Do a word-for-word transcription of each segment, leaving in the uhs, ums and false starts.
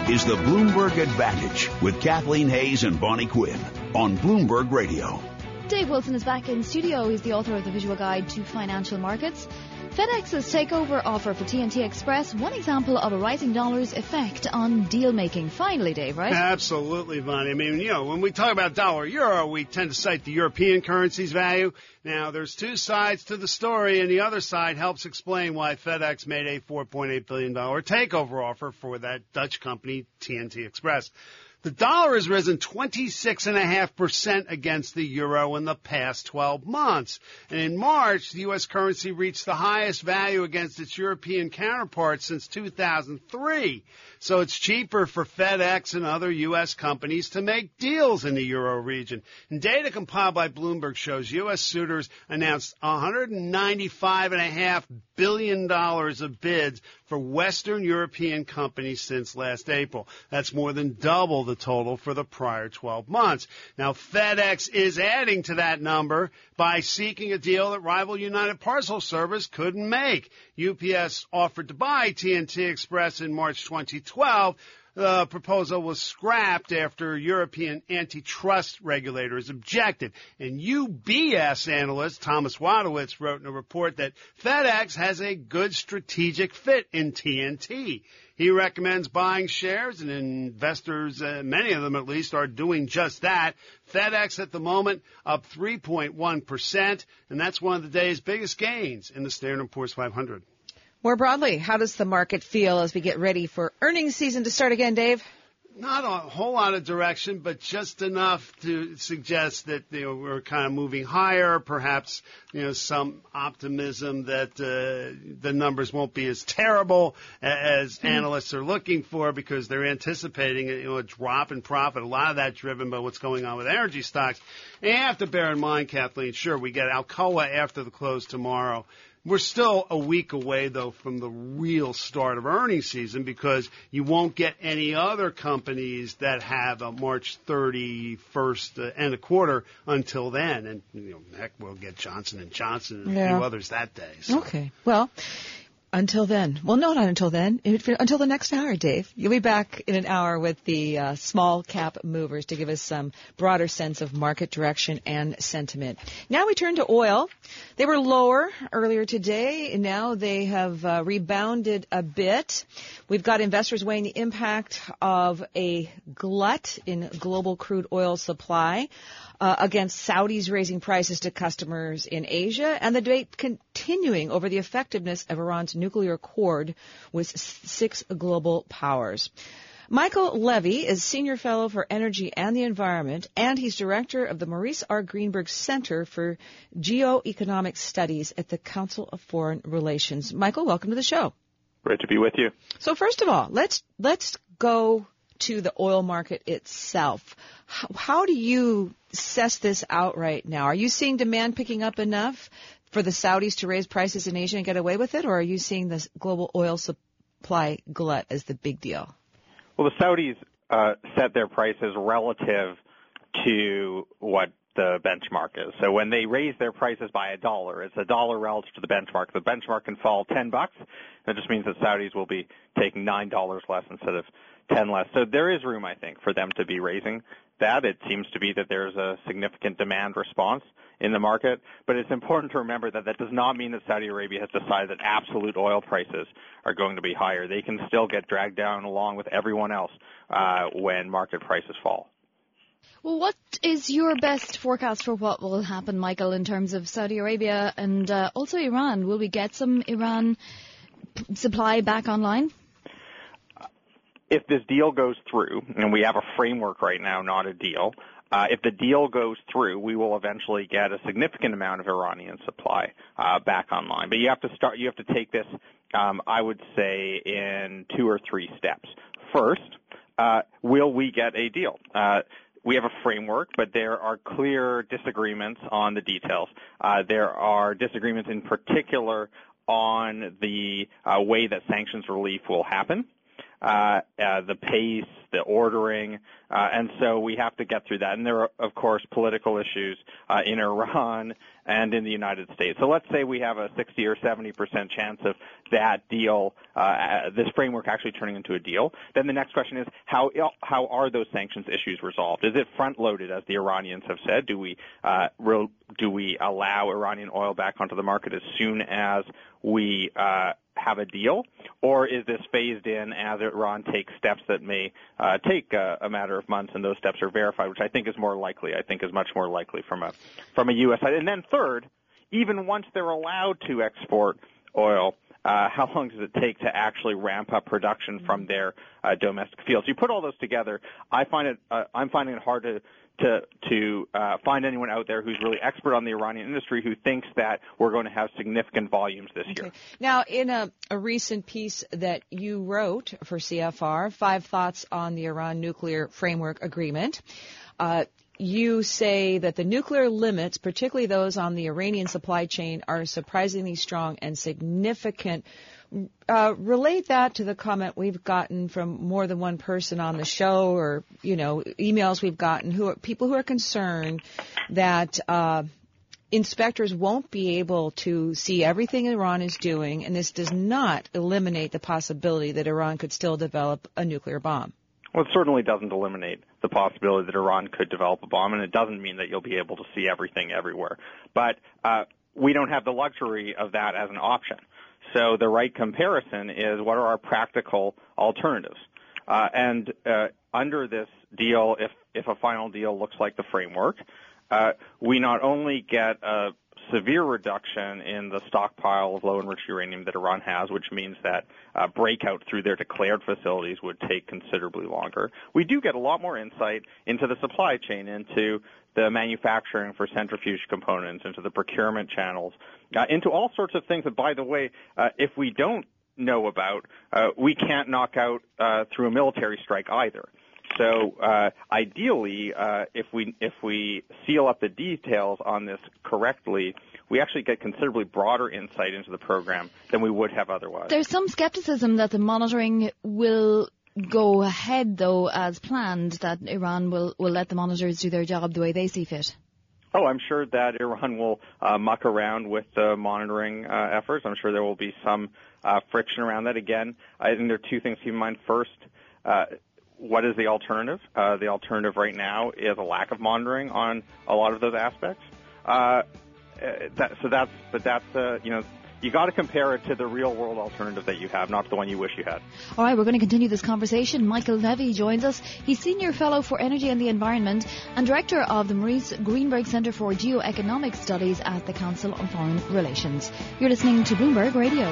is the Bloomberg Advantage with Kathleen Hayes and Bonnie Quinn on Bloomberg Radio. Dave Wilson is back in studio. He's the author of the Visual Guide to Financial Markets. FedEx's takeover offer for T N T Express, one example of a rising dollar's effect on deal-making. Finally, Dave, right? Absolutely, Bonnie. I mean, you know, when we talk about dollar euro, we tend to cite the European currency's value. Now, there's two sides to the story, and the other side helps explain why FedEx made a four point eight billion dollars takeover offer for that Dutch company, T N T Express. The dollar has risen twenty-six point five percent against the euro in the past twelve months. And in March, the U S currency reached the highest value against its European counterparts since two thousand three. So it's cheaper for FedEx and other U S companies to make deals in the euro region. And data compiled by Bloomberg shows U S suitors announced one hundred ninety-five point five billion dollars of bids for Western European companies since last April. That's more than double the total for the prior twelve months. Now, FedEx is adding to that number by seeking a deal that rival United Parcel Service couldn't make. U P S offered to buy T N T Express in March twenty twelve. The proposal was scrapped after European antitrust regulators objected. And U B S analyst Thomas Wadowitz wrote in a report that FedEx has a good strategic fit in T N T. He recommends buying shares, and investors, uh, many of them at least, are doing just that. FedEx at the moment up three point one percent, and that's one of the day's biggest gains in the Standard and Poor's five hundred. More broadly, how does the market feel as we get ready for earnings season to start again, Dave? Not a whole lot of direction, but just enough to suggest that, you know, we're kind of moving higher, perhaps, you know, some optimism that uh, the numbers won't be as terrible as mm-hmm. analysts are looking for, because they're anticipating, you know, a drop in profit. A lot of that driven by what's going on with energy stocks. And you have to bear in mind, Kathleen, sure, we get Alcoa after the close tomorrow. We're still a week away, though, from the real start of earnings season, because you won't get any other companies that have a March thirty-first uh, end of quarter until then. And, you know, heck, we'll get Johnson and Johnson and yeah. a few others that day. So. Okay. Well, until then. Well, no, not until then. Until the next hour, Dave. You'll be back in an hour with the uh, small cap movers to give us some broader sense of market direction and sentiment. Now we turn to oil. They were lower earlier today, and now they have uh, rebounded a bit. We've got investors weighing the impact of a glut in global crude oil supply Uh, against Saudis raising prices to customers in Asia, and the debate continuing over the effectiveness of Iran's nuclear accord with s- six global powers. Michael Levy is Senior Fellow for Energy and the Environment, and he's Director of the Maurice R. Greenberg Center for Geoeconomic Studies at the Council of Foreign Relations. Michael, welcome to the show. Great to be with you. So first of all, let's let's go to the oil market itself. How, how do you assess this out right now? Are you seeing demand picking up enough for the Saudis to raise prices in Asia and get away with it, or are you seeing this global oil supply glut as the big deal? Well, the Saudis uh, set their prices relative to what the benchmark is. So when they raise their prices by a dollar, it's a dollar relative to the benchmark. The benchmark can fall ten bucks. That just means that Saudis will be taking nine dollars less instead of ten less. So there is room, I think, for them to be raising that. It seems to be that there's a significant demand response in the market. But it's important to remember that that does not mean that Saudi Arabia has decided that absolute oil prices are going to be higher. They can still get dragged down along with everyone else uh, when market prices fall. Well, what is your best forecast for what will happen, Michael, in terms of Saudi Arabia and uh, also Iran? Will we get some Iran p- supply back online? If this deal goes through, and we have a framework right now, not a deal, uh, if the deal goes through, we will eventually get a significant amount of Iranian supply uh, back online. But you have to start, you have to take this, um, I would say, in two or three steps. First, uh, will we get a deal? Uh, We have a framework, but there are clear disagreements on the details. Uh, there are disagreements in particular on the uh, way that sanctions relief will happen. uh, uh, the pace, the ordering, uh, and so we have to get through that. And there are, of course, political issues uh, in Iran and in the United States. So let's say we have a sixty or seventy percent chance of that deal, uh, this framework actually turning into a deal. Then the next question is, how how are those sanctions issues resolved? Is it front-loaded, as the Iranians have said? Do we uh, re- do we allow Iranian oil back onto the market as soon as we uh, have a deal, or is this phased in as Iran takes steps that may uh, take uh, a matter of months, and those steps are verified, which I think is more likely. I think is much more likely from a from a U S side. And then third, even once they're allowed to export oil, uh, how long does it take to actually ramp up production from their uh, domestic fields? You put all those together, I find it uh, I'm finding it hard to to to uh, find anyone out there who's really expert on the Iranian industry who thinks that we're going to have significant volumes this okay. year. Now, in a, a recent piece that you wrote for C F R, Five Thoughts on the Iran Nuclear Framework Agreement, uh, you say that the nuclear limits, particularly those on the Iranian supply chain, are surprisingly strong and significant. Uh, relate that to the comment we've gotten from more than one person on the show, or, you know, emails we've gotten, who are people who are concerned that uh, inspectors won't be able to see everything Iran is doing, and this does not eliminate the possibility that Iran could still develop a nuclear bomb. Well, it certainly doesn't eliminate the possibility that Iran could develop a bomb, and it doesn't mean that you'll be able to see everything everywhere. But uh, we don't have the luxury of that as an option. So the right comparison is, what are our practical alternatives? Uh, and uh, under this deal, if, if a final deal looks like the framework, uh, we not only get a severe reduction in the stockpile of low-enriched uranium that Iran has, which means that uh, breakout through their declared facilities would take considerably longer. We do get a lot more insight into the supply chain, into the manufacturing for centrifuge components, into the procurement channels, uh, into all sorts of things that, by the way, uh, if we don't know about, uh, we can't knock out uh, through a military strike either. So uh, ideally, uh, if we if we seal up the details on this correctly, we actually get considerably broader insight into the program than we would have otherwise. There's some skepticism that the monitoring will go ahead, though, as planned, that Iran will, will let the monitors do their job the way they see fit. Oh, I'm sure that Iran will uh, muck around with the monitoring uh, efforts. I'm sure there will be some uh, friction around that. Again, I think there are two things to keep in mind. First, uh, what is the alternative? Uh, the alternative right now is a lack of monitoring on a lot of those aspects. Uh, that, so that's, but that's, uh, you know, you got to compare it to the real-world alternative that you have, not the one you wish you had. All right, we're going to continue this conversation. Michael Levy joins us. He's Senior Fellow for Energy and the Environment and Director of the Maurice Greenberg Centre for Geoeconomic Studies at the Council on Foreign Relations. You're listening to Bloomberg Radio.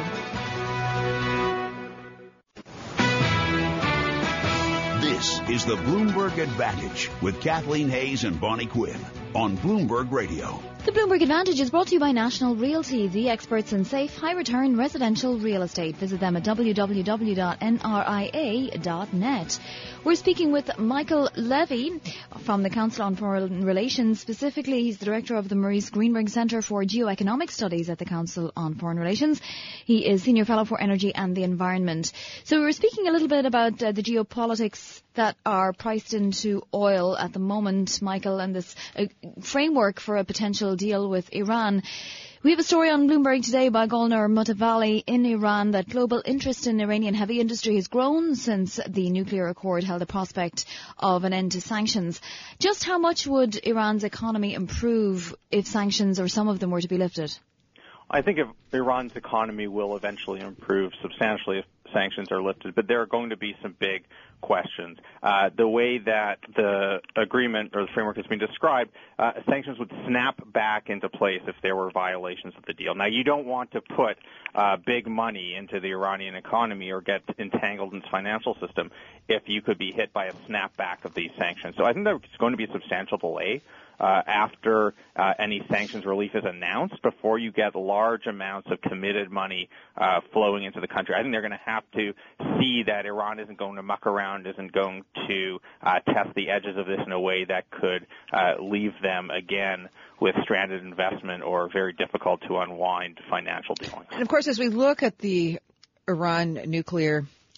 This is the Bloomberg Advantage with Kathleen Hayes and Bonnie Quinn on Bloomberg Radio. The Bloomberg Advantage is brought to you by National Realty, the experts in safe, high-return residential real estate. Visit them at w w w dot n r i a dot net. We're speaking with Michael Levy from the Council on Foreign Relations. Specifically, he's the director of the Maurice Greenberg Centre for Geoeconomic Studies at the Council on Foreign Relations. He is Senior Fellow for Energy and the Environment. So we were speaking a little bit about uh, the geopolitics that are priced into oil at the moment, Michael, and this uh, framework for a potential deal with Iran. We have a story on Bloomberg today by Golnar Mutavali in Iran that global interest in Iranian heavy industry has grown since the nuclear accord held the prospect of an end to sanctions. Just how much would Iran's economy improve if sanctions, or some of them, were to be lifted? I think if Iran's economy will eventually improve substantially if sanctions are lifted, but there are going to be some big questions. Uh, the way that the agreement or the framework has been described, uh, sanctions would snap back into place if there were violations of the deal. Now, you don't want to put uh, big money into the Iranian economy or get entangled in its financial system if you could be hit by a snapback of these sanctions. So I think there's going to be a substantial delay Uh, after uh, any sanctions relief is announced, before you get large amounts of committed money uh, flowing into the country. I think they're going to have to see that Iran isn't going to muck around, isn't going to uh, test the edges of this in a way that could uh, leave them again with stranded investment or very difficult to unwind financial dealings. And of course, as we look at the Iran nuclear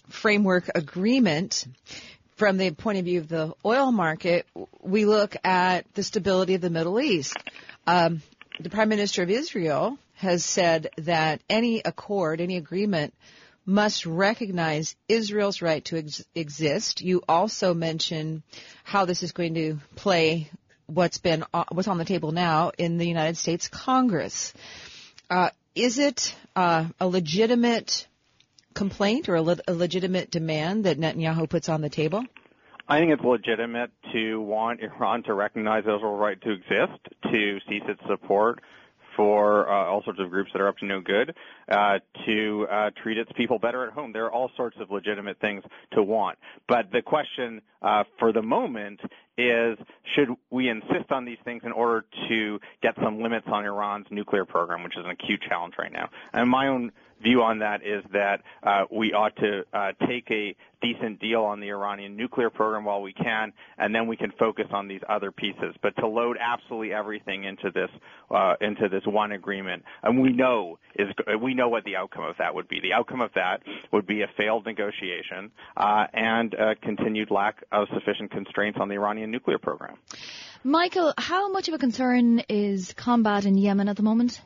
framework agreement, from the point of view of the oil market, we look at the stability of the Middle East. Um, the Prime Minister of Israel has said that any accord, any agreement, must recognize Israel's right to ex- exist. You also mention how this is going to play what's been uh, what's on the table now in the United States Congress. Uh, is it uh, a legitimate complaint or a, le- a legitimate demand that Netanyahu puts on the table? I think it's legitimate to want Iran to recognize Israel's right to exist, to cease its support for uh, all sorts of groups that are up to no good, uh, to uh, treat its people better at home. There are all sorts of legitimate things to want. But the question uh, for the moment is, should we insist on these things in order to get some limits on Iran's nuclear program, which is an acute challenge right now? And my own view on that is that uh, we ought to uh, take a decent deal on the Iranian nuclear program while we can, and then we can focus on these other pieces. But to load absolutely everything into this uh, into this one agreement, and we know is we know what the outcome of that would be. The outcome of that would be a failed negotiation uh, and a continued lack of sufficient constraints on the Iranian nuclear program. Michael, how much of a concern is combat in Yemen at the moment?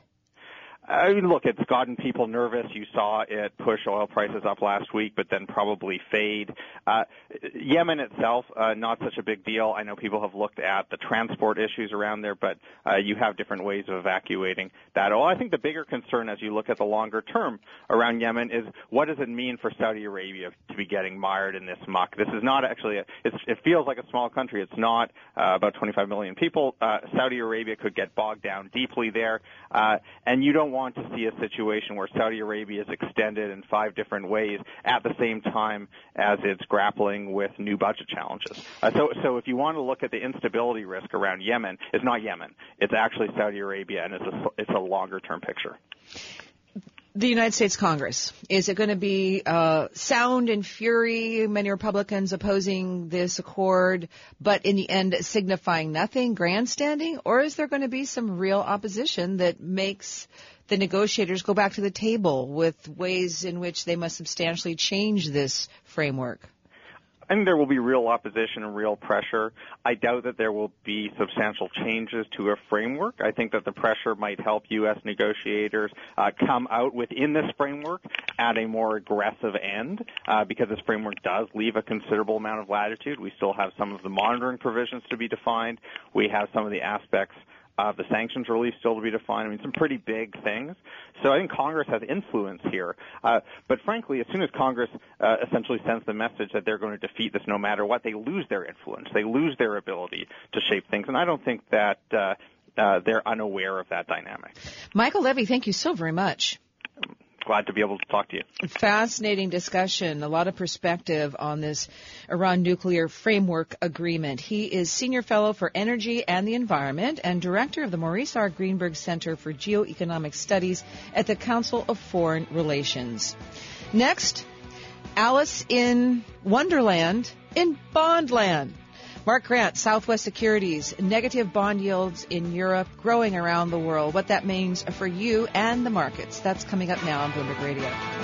I mean, look, it's gotten people nervous. You saw it push oil prices up last week, but then probably fade. Uh, Yemen itself, uh, not such a big deal. I know people have looked at the transport issues around there, but uh, you have different ways of evacuating that oil. I think the bigger concern as you look at the longer term around Yemen is what does it mean for Saudi Arabia to be getting mired in this muck? This is not actually, a, it's, it feels like a small country. It's not uh, about twenty-five million people. Uh, Saudi Arabia could get bogged down deeply there, uh, and you don't want to see a situation where Saudi Arabia is extended in five different ways at the same time as it's grappling with new budget challenges. Uh, so, so if you want to look at the instability risk around Yemen, it's not Yemen. It's actually Saudi Arabia, and it's a, it's a longer-term picture. The United States Congress, is it going to be uh, sound and fury, many Republicans opposing this accord, but in the end signifying nothing, grandstanding, or is there going to be some real opposition that makes the negotiators go back to the table with ways in which they must substantially change this framework? I think there will be real opposition and real pressure. I doubt that there will be substantial changes to a framework. I think that the pressure might help U S negotiators uh, come out within this framework at a more aggressive end uh, because this framework does leave a considerable amount of latitude. We still have some of the monitoring provisions to be defined. We have some of the aspects Uh, the sanctions relief still to be defined. I mean, some pretty big things. So I think Congress has influence here. Uh, but frankly, as soon as Congress uh, essentially sends the message that they're going to defeat this no matter what, they lose their influence. They lose their ability to shape things. And I don't think that uh, uh, they're unaware of that dynamic. Michael Levy, thank you so very much. Glad to be able to talk to you. Fascinating discussion, a lot of perspective on this Iran nuclear framework agreement. He is Senior Fellow for Energy and the Environment and Director of the Maurice R. Greenberg Center for Geoeconomic Studies at the Council of Foreign Relations. Next, Alice in Wonderland in Bondland. Mark Grant, Southwest Securities, negative bond yields in Europe, growing around the world, what that means for you and the markets. That's coming up now on Bloomberg Radio.